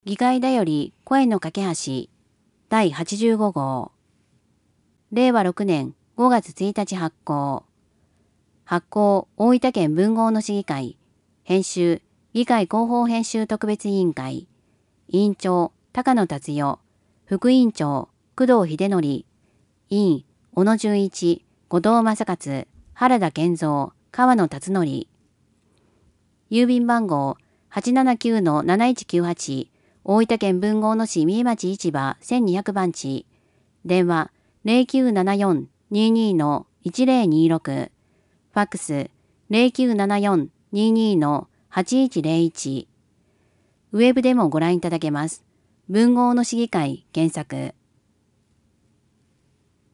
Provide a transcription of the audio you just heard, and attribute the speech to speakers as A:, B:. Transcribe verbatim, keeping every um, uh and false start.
A: 議会だより声の架け橋だいはちじゅうご号。れいわろくねんごがつついたち発行。発行大分県文豪の市議会。編集議会広報編集特別委員会。委員長高野達代。副委員長工藤秀則。委員小野純一、後藤正勝、原田健三、川野達則。郵便番号 はちななきゅうのなないちきゅうはち。大分県豊後野市三重町市場せんにひゃくばんち。電話 ゼロきゅうななよん にーにーのいちぜろにーろく。ファックス ゼロきゅうななよん にーにーのはちいちゼロいち。ウェブでもご覧いただけます。豊後野市議会検索。